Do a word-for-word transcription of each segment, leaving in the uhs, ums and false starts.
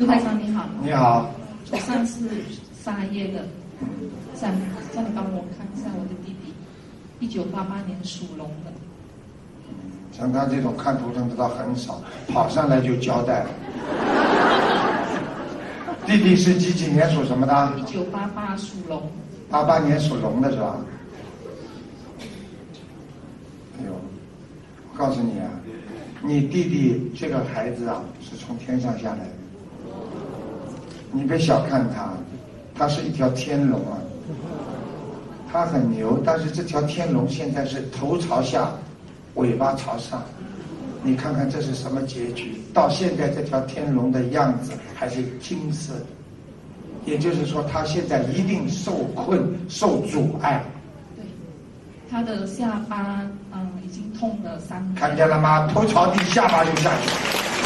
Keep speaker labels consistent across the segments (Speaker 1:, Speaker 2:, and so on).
Speaker 1: 卢台长你好。
Speaker 2: 你好。
Speaker 1: 我上次杀业的，想叫你帮我看一下我的弟弟，一九八八年属龙的。
Speaker 2: 像他这种看图腾的倒很少，跑上来就交代了。弟弟是几几年属什么的？
Speaker 1: 一九八八属龙。
Speaker 2: 八八年属龙的是吧？哎呦，我告诉你啊，你弟弟这个孩子啊，是从天上下来的。你别小看他，他是一条天龙啊，他很牛，但是这条天龙现在是头朝下，尾巴朝上，你看看这是什么结局？到现在这条天龙的样子还是金色的，也就是说他现在一定受困受阻碍。
Speaker 1: 对，他的下巴嗯已经痛了三年。
Speaker 2: 看见了吗？头朝地，下巴就下去了。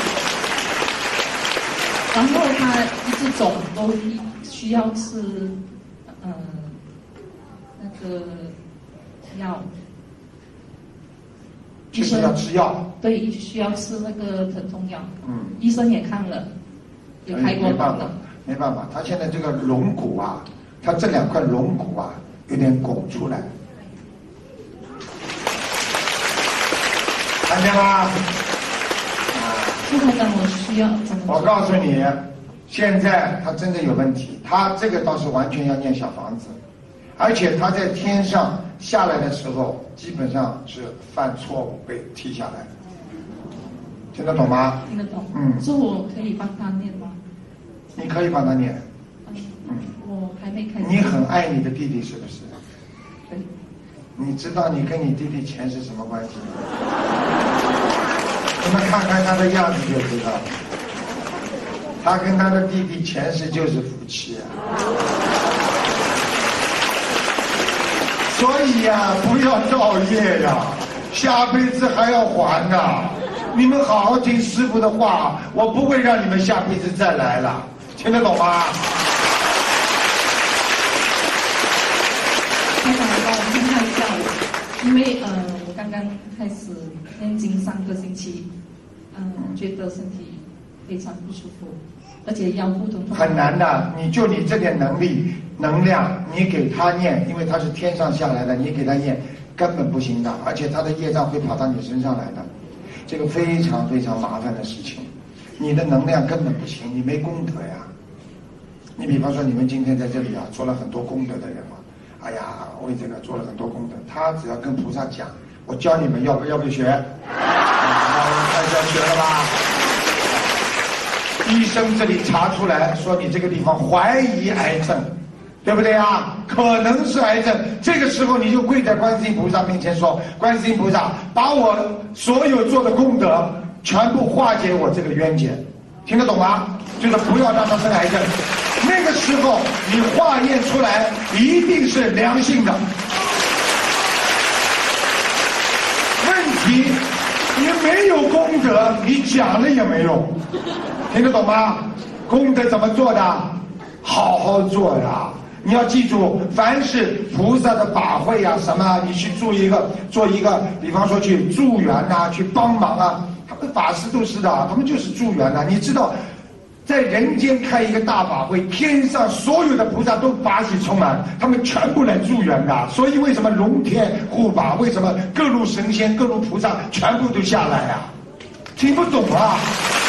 Speaker 1: 然后他一直肿，都需要吃嗯那个药。
Speaker 2: 就是要吃药。
Speaker 1: 对，需要吃那个疼痛药。
Speaker 2: 嗯。
Speaker 1: 医生也看了，也开过刀的。
Speaker 2: 没办法，他现在这个龙骨啊，他这两块龙骨啊有点拱出来，看见吗？
Speaker 1: 副台长，我需要怎么做？
Speaker 2: 我告诉你，现在他真的有问题，他这个倒是完全要念小房子，而且他在天上下来的时候，基本上是犯错误被踢下来，听得懂吗？
Speaker 1: 听得懂。
Speaker 2: 嗯。
Speaker 1: 所以我可以帮他念吗？
Speaker 2: 你可以帮他念。
Speaker 1: 嗯。嗯。我还没开始。
Speaker 2: 你很爱你的弟弟是不是？
Speaker 1: 对。
Speaker 2: 你知道你跟你弟弟前世什么关系吗？你们看看他的样子就知道了，他跟他的弟弟前世就是夫妻啊。所以呀、啊，不要造业呀、啊，下辈子还要还呐、啊。你们好好听师父的话，我不会让你们下辈子再来了，听得懂吗？
Speaker 1: 台长，帮我看看一下我，因为呃，我刚刚开始念经上个星期，嗯、呃，觉得身体非常不舒服，而且腰部疼痛。
Speaker 2: 很难的，你就你这点能力能量，你给他念，因为他是天上下来的，你给他念根本不行的，而且他的业障会跑到你身上来的，这个非常非常麻烦的事情。你的能量根本不行，你没功德呀。你比方说你们今天在这里啊，做了很多功德的人嘛，哎呀，为这个做了很多功德，他只要跟菩萨讲，我教你们要不要不要学？啊，开始要学了吧？医生这里查出来说你这个地方怀疑癌症，对不对啊？可能是癌症，这个时候你就跪在观世音菩萨面前说，观世音菩萨把我所有做的功德全部化解我这个冤结，听得懂吗？就是不要让他生癌症。那个时候你化验出来一定是良性的。问题你没有功德，你讲了也没用，听得懂吗？功德怎么做的？好好做呀！你要记住，凡是菩萨的法会啊，什么你去做一个做一个，比方说去助缘啊，去帮忙啊，他们法师都是的，他们就是助缘的。你知道，在人间开一个大法会，天上所有的菩萨都法喜充满，他们全部来助缘的。所以为什么龙天护法？为什么各路神仙、各路菩萨全部都下来啊？听不懂啊！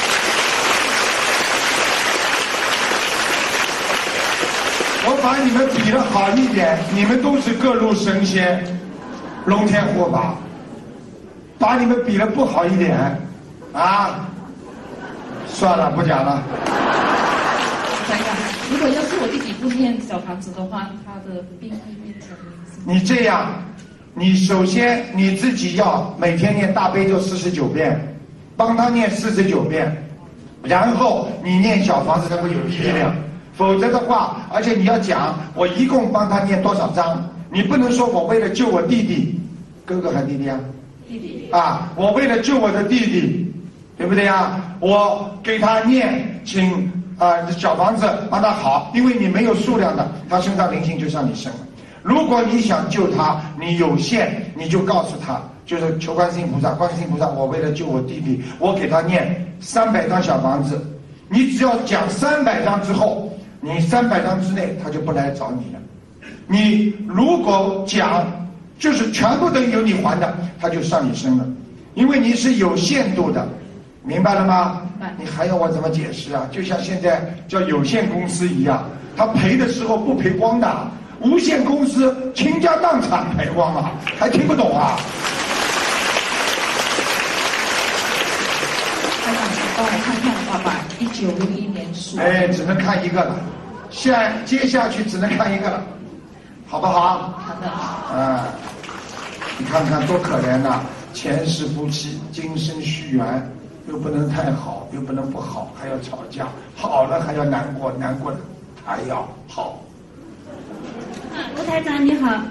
Speaker 2: 我把你们比得好一点，你们都是各路神仙，龙天护法。把你们比得不好一点，啊，算了，不讲了。
Speaker 1: 台长，如果要是我弟弟不念小房子的话，他的病会变成……
Speaker 2: 你这样，你首先你自己要每天念大悲咒四十九遍，帮他念四十九遍，然后你念小房子才会有力量。否则的话，而且你要讲我一共帮他念多少章，你不能说我为了救我弟弟，哥哥还弟弟啊？
Speaker 1: 弟弟
Speaker 2: 啊，我为了救我的弟弟，对不对啊？我给他念，请啊、呃、小房子帮他好，因为你没有数量的，他身上灵性就像你生了。如果你想救他，你有限，你就告诉他，就是求观世音菩萨，观世音菩萨，我为了救我弟弟，我给他念三百张小房子。 你只要讲三百张之后，你三百张之内他就不来找你了。你如果讲就是全部都由你还的，他就上你身了，因为你是有限度的，明白了吗？你还要我怎么解释啊？就像现在叫有限公司一样，他赔的时候不赔光的，无限公司倾家荡产赔光了，还听不懂啊？
Speaker 1: 台长，帮我看看爸爸一九六一年属。
Speaker 2: 哎，只能看一个了，下接下去只能看一个了，好不好？
Speaker 1: 好的。
Speaker 2: 啊，你看看多可怜呐、啊！前世夫妻，今生续缘，又不能太好，又不能不好，还要吵架，好了还要难过，难过了还要好。
Speaker 3: 卢台长你好。